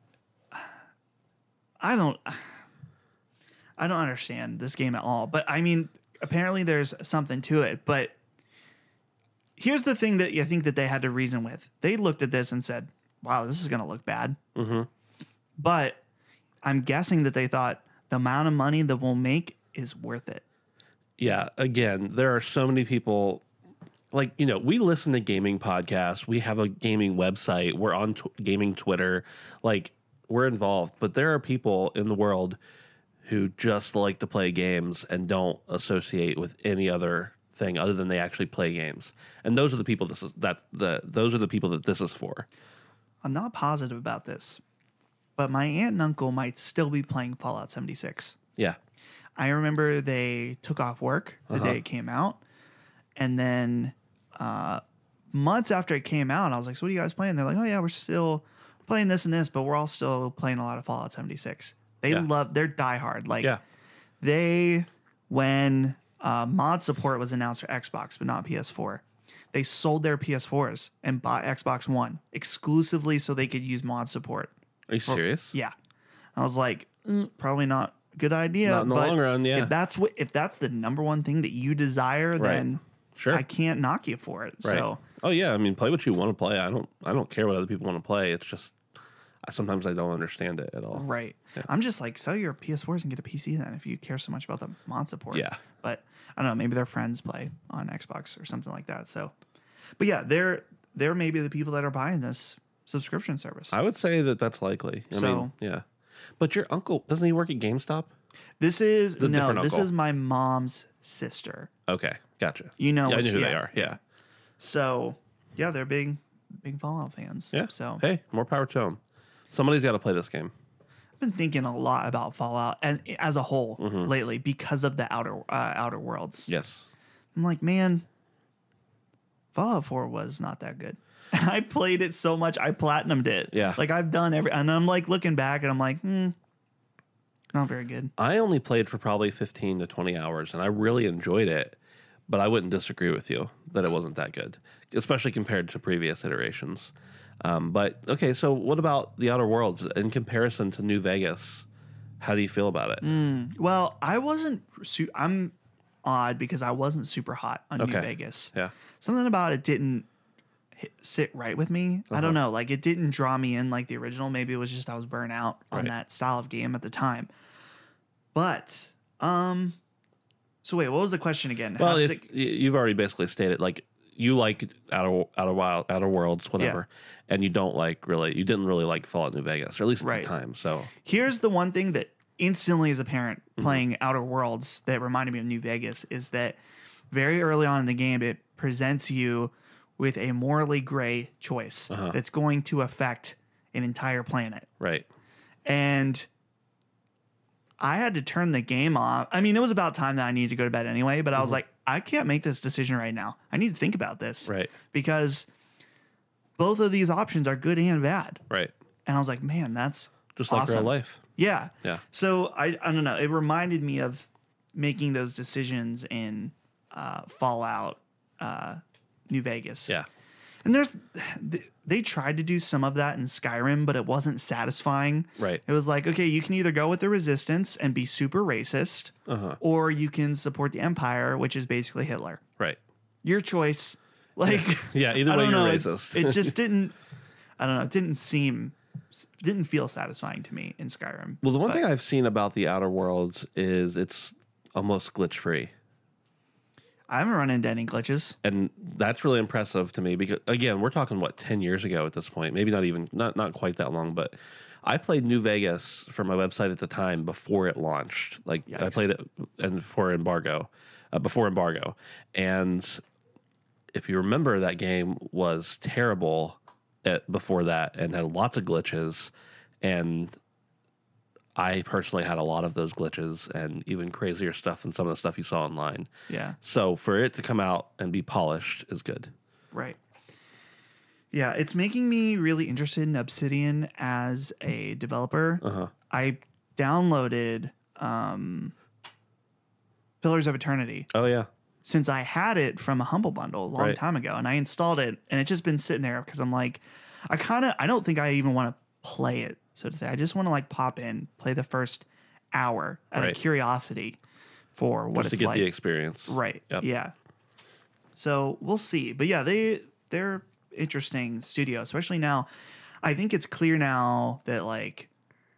I don't understand this game at all. But I mean, apparently there's something to it. But here's the thing that I think that they had to reason with. They looked at this and said, wow, this is going to look bad. Mm-hmm. But I'm guessing that they thought the amount of money that we'll make is worth it. Yeah. Again, there are so many people. We listen to gaming podcasts. We have a gaming website. We're on gaming Twitter. We're involved. But there are people in the world who just like to play games and don't associate with any other thing other than they actually play games. And those are the people those are the people that this is for. I'm not positive about this, but my aunt and uncle might still be playing Fallout 76. Yeah. I remember they took off work the day it came out. And then months after it came out, I was like, so what are you guys playing? They're like, oh, yeah, we're still playing this and this, but we're all still playing a lot of Fallout 76. They're diehard. When mod support was announced for Xbox, but not PS4, they sold their PS4s and bought Xbox One exclusively so they could use mod support. Are you serious? Yeah. I was like, probably not a good idea. Not in the long run, yeah. If that's the number one thing that you desire, then sure, I can't knock you for it. Right. So, oh yeah, I mean, play what you want to play. I don't care what other people want to play. It's just sometimes I don't understand it at all. Right. Yeah. I'm just like, sell your PS4s and get a PC then if you care so much about the mod support. Yeah. But I don't know, maybe their friends play on Xbox or something like that. So, but yeah, they're maybe the people that are buying this subscription service. I would say that that's likely. I mean, yeah. But your uncle, doesn't he work at GameStop? This is different this uncle. is my mom's sister. Okay, gotcha. You know, I knew who they are. Yeah. So yeah, they're big Fallout fans. Yeah. So hey, more power to them. Somebody's got to play this game. I've been thinking a lot about Fallout and as a whole lately because of the Outer Worlds. Yes. I'm like, man, Fallout 4 was not that good. I played it so much, I platinumed it. Yeah. I've done and I'm looking back and I'm like, not very good. I only played for probably 15 to 20 hours and I really enjoyed it, but I wouldn't disagree with you that it wasn't that good, especially compared to previous iterations. But okay, so what about the Outer Worlds in comparison to New Vegas? How do you feel about it? Well, I wasn't. I'm odd because I wasn't super hot on New Vegas. Yeah, something about it didn't sit right with me. I don't know. It didn't draw me in like the original. Maybe it was just I was burnt out on that style of game at the time. But so wait, what was the question again? Well, you've already basically stated you like Outer Worlds, whatever, and you didn't really like Fallout New Vegas, or at least at the time. So here's the one thing that instantly as a parent playing Outer Worlds that reminded me of New Vegas is that very early on in the game, it presents you with a morally gray choice that's going to affect an entire planet. Right. And I had to turn the game off. I mean, it was about time that I needed to go to bed anyway, but I was like, I can't make this decision right now. I need to think about this. Right. Because both of these options are good and bad. Right. And I was like, man, that's Just like awesome. real life. Yeah. Yeah. So I don't know. It reminded me of making those decisions in Fallout, New Vegas. Yeah. And they tried to do some of that in Skyrim, but it wasn't satisfying. Right. It was like, okay, you can either go with the resistance and be super racist, or you can support the Empire, which is basically Hitler. Right. Your choice. Like, Yeah, either I way don't you're know, racist. It just didn't, I don't know, it didn't feel satisfying to me in Skyrim. Well, the one thing I've seen about the Outer Worlds is it's almost glitch free. I haven't run into any glitches. And that's really impressive to me because, again, we're talking, 10 years ago at this point? Maybe not quite that long, but I played New Vegas for my website at the time before it launched. Like, I Yikes. played it before embargo. And if you remember, that game was terrible before that and had lots of glitches. And I personally had a lot of those glitches and even crazier stuff than some of the stuff you saw online. Yeah. So for it to come out and be polished is good. Right. Yeah, it's making me really interested in Obsidian as a developer. I downloaded Pillars of Eternity Oh, yeah. since I had it from a Humble Bundle a long Right. time ago, and I installed it, and it's just been sitting there because I'm like, I don't think I even want to play it, so to say. I just want to like pop in, play the first hour out Right. of curiosity for what Just to it's get like. the experience. Right. Yep. Yeah. So we'll see. But yeah, they're interesting studio, especially now. I think it's clear now that like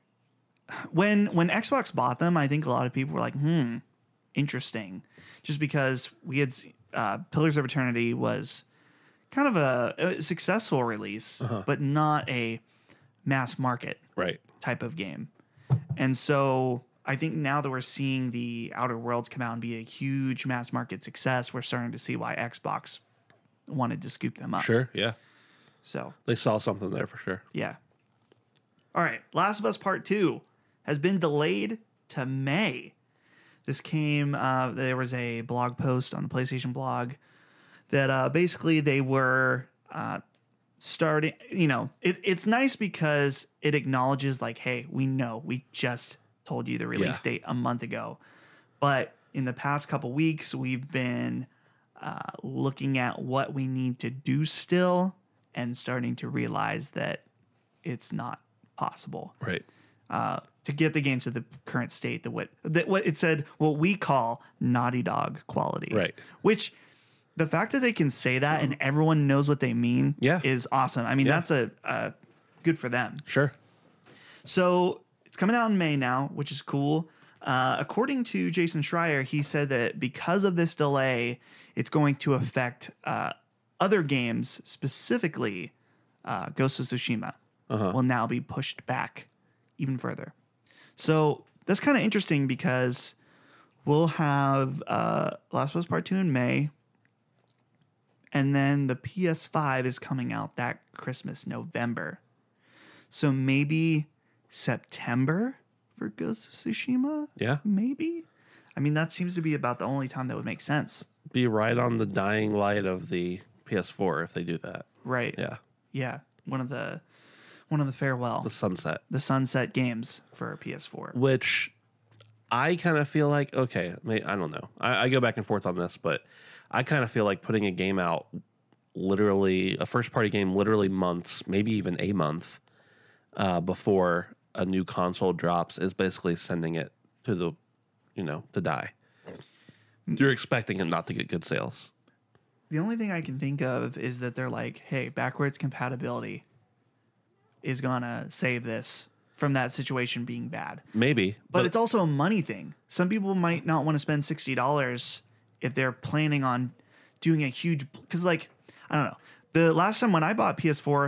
when Xbox bought them, I think a lot of people were like, interesting. Just because we had Pillars of Eternity was kind of a successful release, but not a mass market Right. type of game. And so I think now that we're seeing the Outer Worlds come out and be a huge mass market success, we're starting to see why Xbox wanted to scoop them up. Sure. Yeah. So, They saw something there for sure. yeah. All right. Last of Us Part 2 has been delayed to May. This came, there was a blog post on the PlayStation blog that basically they were starting, it's nice because it acknowledges like, hey, we know we just told you the release date a month ago. But in the past couple weeks, we've been looking at what we need to do still and starting to realize that it's not possible Right. to get the game to the current state that what it said, what we call Naughty Dog quality. Right. Which the fact that they can say that and everyone knows what they mean is awesome. I mean, that's a good for them. Sure. So it's coming out in May now, which is cool. According to Jason Schreier, he said that because of this delay, it's going to affect other games, specifically Ghost of Tsushima, will now be pushed back even further. So that's kind of interesting because we'll have Last of Us Part 2 in May, and then the PS5 is coming out that Christmas, November. So maybe September for Ghost of Tsushima? Yeah. Maybe? I mean, that seems to be about the only time that would make sense. Be right on the dying light of the PS4 if they do that. Right. Yeah. Yeah. One of the farewell. The sunset. The sunset games for PS4. Which I kind of feel like, okay, I don't know. I go back and forth on this, but I kind of feel like putting a game out, literally, a first party game, literally months, maybe even a month before a new console drops is basically sending it to the, to die. You're expecting it not to get good sales. The only thing I can think of is that they're like, hey, backwards compatibility is going to save this from that situation being bad. Maybe. But it's also a money thing. Some people might not want to spend $60 if they're planning on doing a huge... Because, I don't know. The last time when I bought PS4,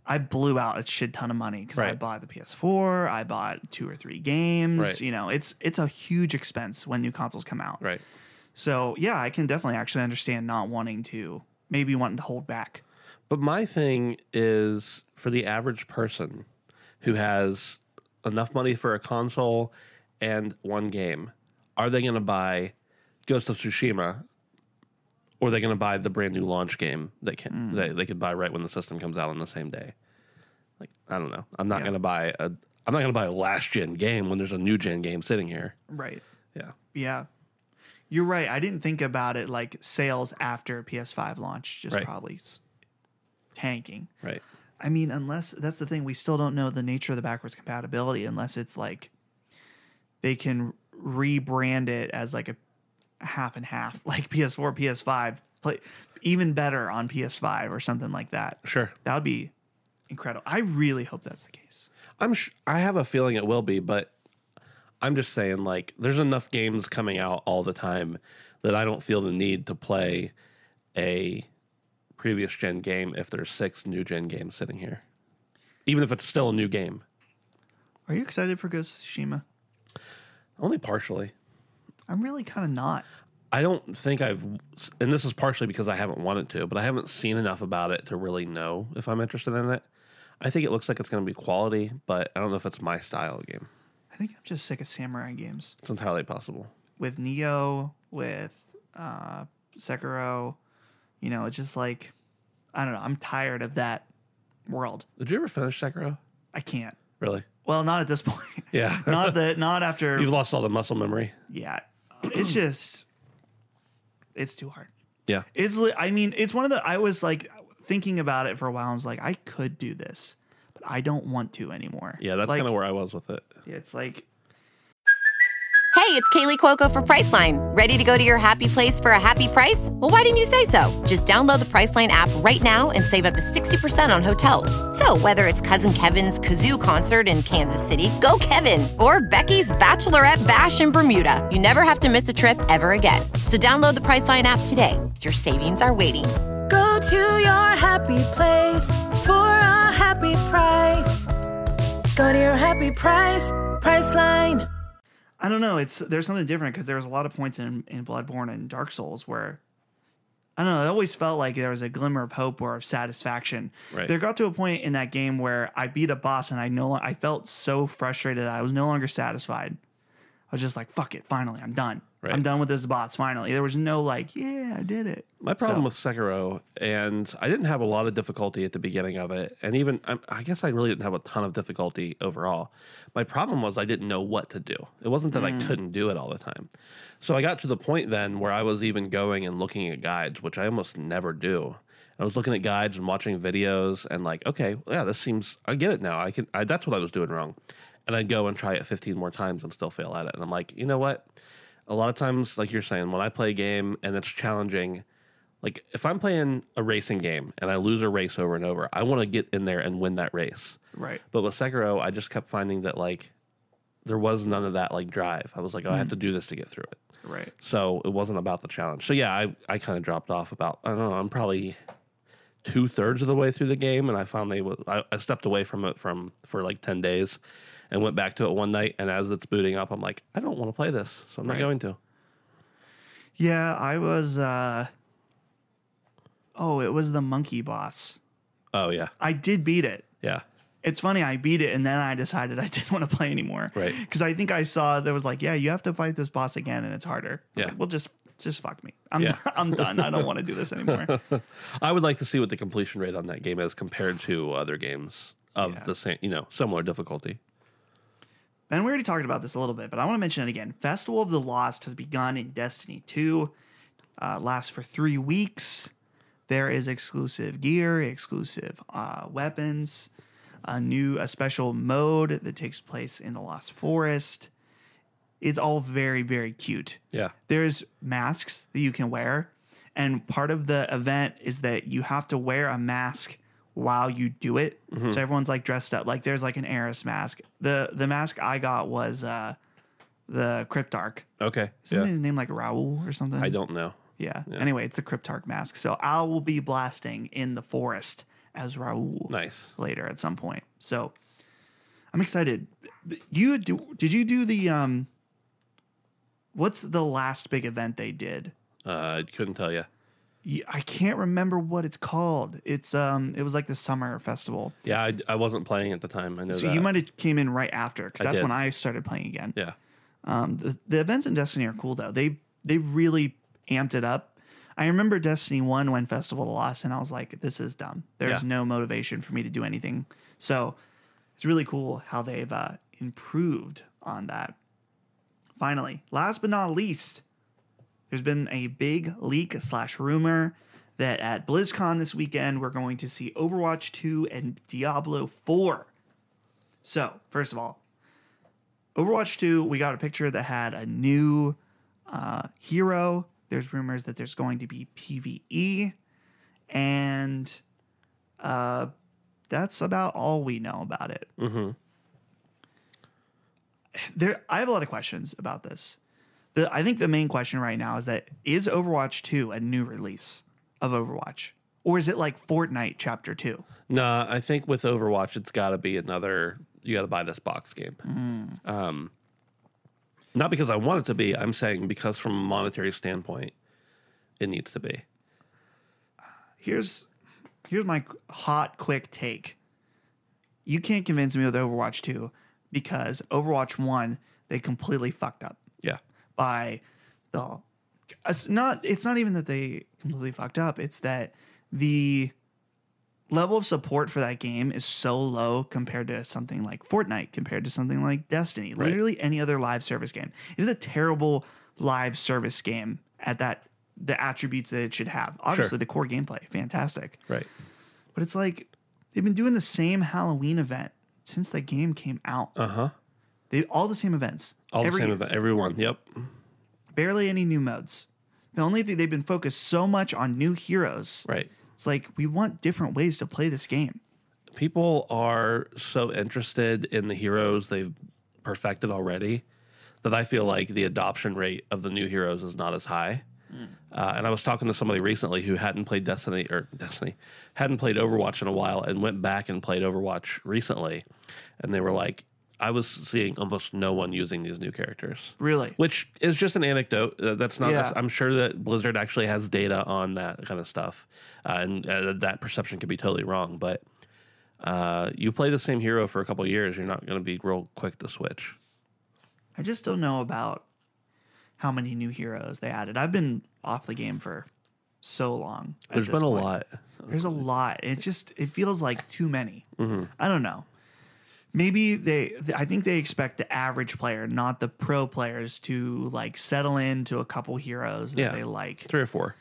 I blew out a shit ton of money because I Right. bought the PS4. I bought 2 or 3 games. Right. You know, it's a huge expense when new consoles come out. Right. So yeah, I can definitely actually understand not wanting to, maybe wanting to hold back. But my thing is for the average person who has enough money for a console and one game, are they going to buy Ghost of Tsushima, or are they going to buy the brand new launch game that they could buy right when the system comes out on the same day? Like, I don't know. I'm not Yeah. going to buy a last gen game when there's a new gen game sitting here. Right. Yeah. Yeah. You're right. I didn't think about it like sales after PS5 launch, just Right. probably tanking. Right. I mean, unless that's the thing, we still don't know the nature of the backwards compatibility unless it's like they can rebrand it as like a half and half, like PS4, PS5, play even better on PS5 or something like that. Sure. That would be incredible. I really hope that's the case. I have a feeling it will be, but I'm just saying, like, there's enough games coming out all the time that I don't feel the need to play a previous gen game if there's 6 new gen games sitting here, even if it's still a new game. Are you excited for Ghost of Tsushima? Only partially. I'm really kind of not. I don't think and this is partially because I haven't wanted to, but I haven't seen enough about it to really know if I'm interested in it. I think it looks like it's going to be quality, but I don't know if it's my style of game. I think I'm just sick of samurai games. It's entirely possible. With Neo, with Sekiro, you know, it's just like, I don't know. I'm tired of that world. Did you ever finish Sekiro? I can't. Really? Well, not at this point. Yeah. not after. You've lost all the muscle memory. Yeah. It's just, it's too hard. Yeah. I mean, it's one of the, I was like thinking about it for a while. I was like, I could do this, but I don't want to anymore. Yeah, that's like, kind of where I was with it. it's like, Hey, it's Kaylee Cuoco for Priceline. Ready to go to your happy place for a happy price? Well, why didn't you say so? Just download the Priceline app right now and save up to 60% on hotels. So whether it's Cousin Kevin's Kazoo Concert in Kansas City, go Kevin, or Becky's Bachelorette Bash in Bermuda, you never have to miss a trip ever again. So download the Priceline app today. Your savings are waiting. Go to your happy place for a happy price. Go to your happy price, Priceline. I don't know. There's something different because there was a lot of points in Bloodborne and Dark Souls where, I don't know, it always felt like there was a glimmer of hope or of satisfaction. Right. There got to a point in that game where I beat a boss and I felt so frustrated that I was no longer satisfied. I was just like, fuck it, finally, I'm done. Right. I'm done with this boss, finally. There was no like, yeah, I did it. My problem with Sekiro, and I didn't have a lot of difficulty at the beginning of it, and even I guess I really didn't have a ton of difficulty overall. My problem was I didn't know what to do. It wasn't that I couldn't do it all the time. So I got to the point then where I was even going and looking at guides, which I almost never do. I was looking at guides and watching videos, and like, okay, yeah, this seems, I get it now. That's what I was doing wrong. And I'd go and try it 15 more times and still fail at it. And I'm like, you know what? A lot of times, like you're saying, when I play a game and it's challenging, like if I'm playing a racing game and I lose a race over and over, I want to get in there and win that race. Right. But with Sekiro, I just kept finding that like there was none of that like drive. I was like, oh, I have to do this to get through it. Right. So it wasn't about the challenge. So yeah, I kind of dropped off about, I don't know, I'm probably 2/3 of the way through the game, and I finally I stepped away from it for like 10 days. And went back to it one night, and as it's booting up, I'm like, I don't want to play this, so I'm not going to. Yeah, I was. It was the monkey boss. Oh yeah, I did beat it. yeah, It's funny, I beat it, and then I decided I didn't want to play anymore. Right. Because I think I saw there was like, yeah, you have to fight this boss again, and it's harder. I was Yeah. like, well, just fuck me. I'm Yeah. I'm done. I don't want to do this anymore. I would like to see what the completion rate on that game is compared to other games of the same, similar difficulty. Ben, we already talked about this a little bit, but I want to mention it again. Festival of the Lost has begun in Destiny 2. Lasts for 3 weeks. There is exclusive gear, exclusive weapons, a special mode that takes place in the Lost Forest. It's all very, very cute. Yeah. There's masks that you can wear, and part of the event is that you have to wear a mask while you do it. Mm-hmm. So everyone's like dressed up. Like there's like an Eris mask. The mask I got was the Cryptarch. Okay. Isn't Yeah. his name like Raoul or something? I don't know. Yeah. Anyway, it's the Cryptarch mask. So Al will be blasting in the forest as Raul. Nice. Later at some point. So I'm excited. Did you do the what's the last big event they did? I couldn't tell you. I can't remember what it's called. It's it was like the summer festival. Yeah, I wasn't playing at the time. I know So that. you might have came in right after because that's did. when I started playing again. Yeah. The events in Destiny are cool though. They really amped it up. I remember Destiny 1 when Festival of the Lost, and I was like, this is dumb. There's Yeah. no motivation for me to do anything. So it's really cool how they've improved on that. Finally, last but not least, there's been a big leak / rumor that at BlizzCon this weekend, we're going to see Overwatch 2 and Diablo 4. So, first of all, Overwatch 2, we got a picture that had a new hero. There's rumors that there's going to be PvE. And that's about all we know about it. Mm-hmm. I have a lot of questions about this. I think the main question right now is Overwatch 2 a new release of Overwatch? Or is it like Fortnite Chapter 2? No, I think with Overwatch, it's got to be another. You got to buy this box game. Not because I want it to be. I'm saying because from a monetary standpoint, it needs to be. Here's my hot, quick take. You can't convince me with Overwatch 2 because Overwatch 1, they completely fucked up. Yeah. By it's not even that they completely fucked up. It's that the level of support for that game is so low compared to something like Fortnite, compared to something like Destiny, Right. literally any other live service game. It is a terrible live service game at the attributes that it should have. Obviously, Sure. the core gameplay, fantastic. Right. But it's like they've been doing the same Halloween event since the game came out. Uh-huh. All the same events. All the every same year. event. Everyone. Yep. Barely any new modes. The only thing they've been focused so much on new heroes. Right. It's like we want different ways to play this game. People are so interested in the heroes they've perfected already that I feel like the adoption rate of the new heroes is not as high. And I was talking to somebody recently who hadn't played hadn't played Overwatch in a while and went back and played Overwatch recently. And they were like, I was seeing almost no one using these new characters. Really? Which is just an anecdote. That's not. Yeah. I'm sure that Blizzard actually has data on that kind of stuff, and that perception could be totally wrong. But you play the same hero for a couple of years, you're not going to be real quick to switch. I just don't know about how many new heroes they added. I've been off the game for so long. at There's this been a point. lot. There's a lot. It feels like too many. Mm-hmm. I don't know. Maybe I think they expect the average player, not the pro players, to like settle into a couple heroes that they like. 3 or 4.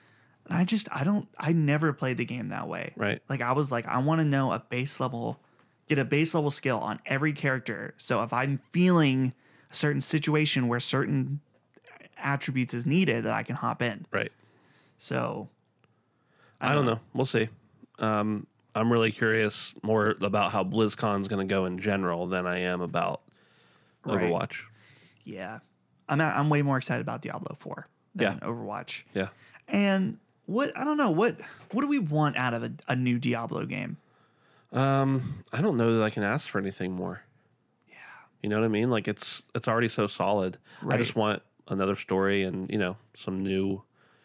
I never played the game that way. Right. Like I was like, I want to know get a base level skill on every character. So if I'm feeling a certain situation where certain attributes is needed, that I can hop in. Right. So I don't know. We'll see. I'm really curious more about how BlizzCon's going to go in general than I am about Right. Overwatch. Yeah. I'm way more excited about Diablo 4 than Overwatch. Yeah. And what do we want out of a new Diablo game? I don't know that I can ask for anything more. Yeah. You know what I mean? Like it's already so solid. Right. I just want another story and, some new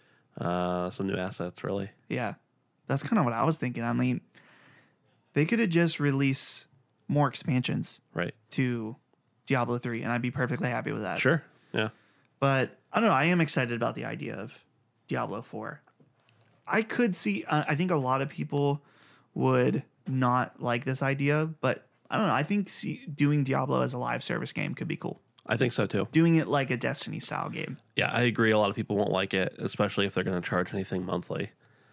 assets really. Yeah. That's kind of what I was thinking. I mean, they could have just released more expansions Right. to Diablo 3 and I'd be perfectly happy with that. Sure. Yeah. But I don't know. I am excited about the idea of Diablo 4. I could see, I think a lot of people would not like this idea, but I don't know. I think doing Diablo as a live service game could be cool. I think so too. Doing it like a Destiny style game. Yeah, I agree. A lot of people won't like it, especially if they're going to charge anything monthly.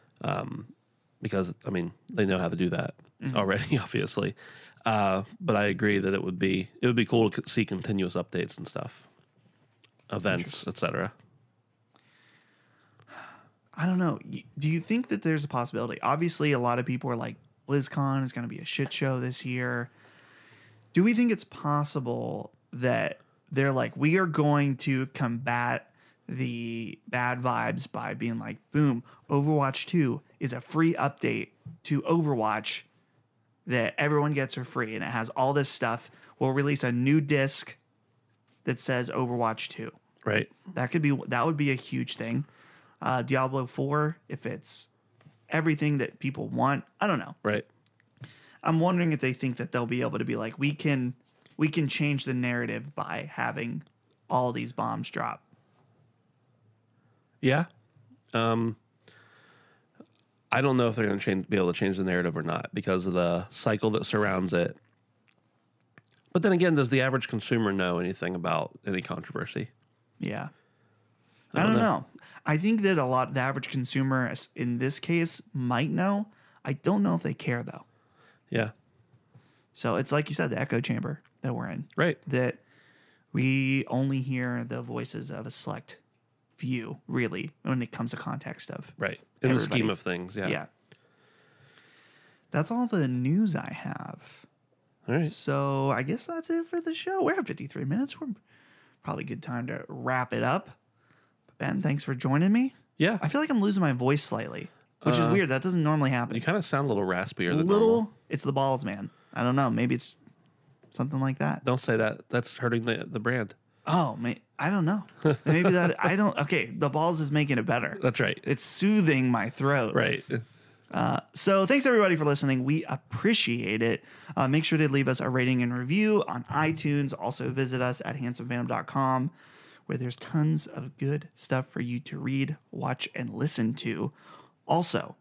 Because they know how to do that already, obviously. But I agree that it would be cool to see continuous updates and stuff, events, etc. I don't know. Do you think that there's a possibility? Obviously, a lot of people are like, BlizzCon is going to be a shit show this year. Do we think it's possible that they're like, we are going to combat the bad vibes by being like, boom, Overwatch 2 is a free update to Overwatch that everyone gets for free, and it has all this stuff. We'll release a new disc that says Overwatch 2. Right. That would be a huge thing. Diablo 4, if it's everything that people want, I don't know. Right. I'm wondering if they think that they'll be able to be like, we can change the narrative by having all these bombs drop. Yeah. I don't know if they're going to be able to change the narrative or not because of the cycle that surrounds it. But then again, does the average consumer know anything about any controversy? Yeah. I don't know. I think that the average consumer in this case might know. I don't know if they care though. Yeah. So it's like you said, the echo chamber that we're in. Right. That we only hear the voices of a select few, really, when it comes to context of right. In everybody. The scheme of things, yeah. Yeah. That's all the news I have. All right. So I guess that's it for the show. We're at 53 minutes. We're probably a good time to wrap it up. Ben, thanks for joining me. Yeah. I feel like I'm losing my voice slightly, which is weird. That doesn't normally happen. You kind of sound a little raspier than normal. It's the balls, man. I don't know. Maybe it's something like that. Don't say that. That's hurting the brand. Oh, I don't know. Maybe that I don't. Okay, the balls is making it better. That's right. It's soothing my throat. Right. So thanks everybody for listening. We appreciate it. Make sure to leave us a rating and review on iTunes. Also visit us at handsomephantom.com, where there's tons of good stuff for you to read, watch, and listen to. Also,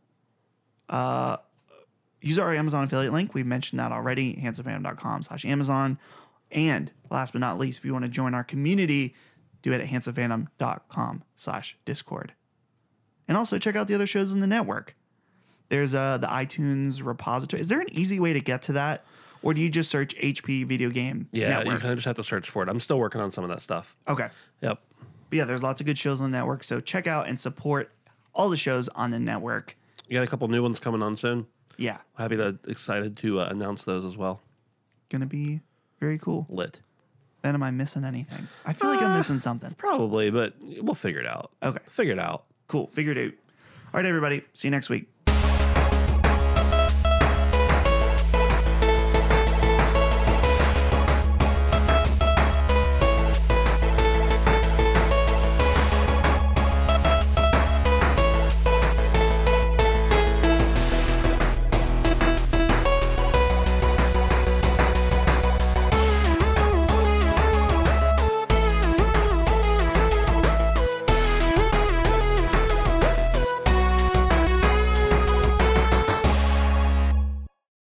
use our Amazon affiliate link. We mentioned that already, handsomephantom.com/Amazon. And last but not least, if you want to join our community, do it at handsomephantom.com/Discord. And also check out the other shows in the network. There's the iTunes repository. Is there an easy way to get to that? Or do you just search HP Video Game Network? You kind of just have to search for it. I'm still working on some of that stuff. Okay. Yep. But yeah, there's lots of good shows on the network. So check out and support all the shows on the network. You got a couple new ones coming on soon. Yeah. Excited to announce those as well. Gonna be very cool. Lit. Ben, am I missing anything? I feel like I'm missing something. Probably, but we'll figure it out. Okay. Figure it out. Cool. Figured it out. All right, everybody. See you next week.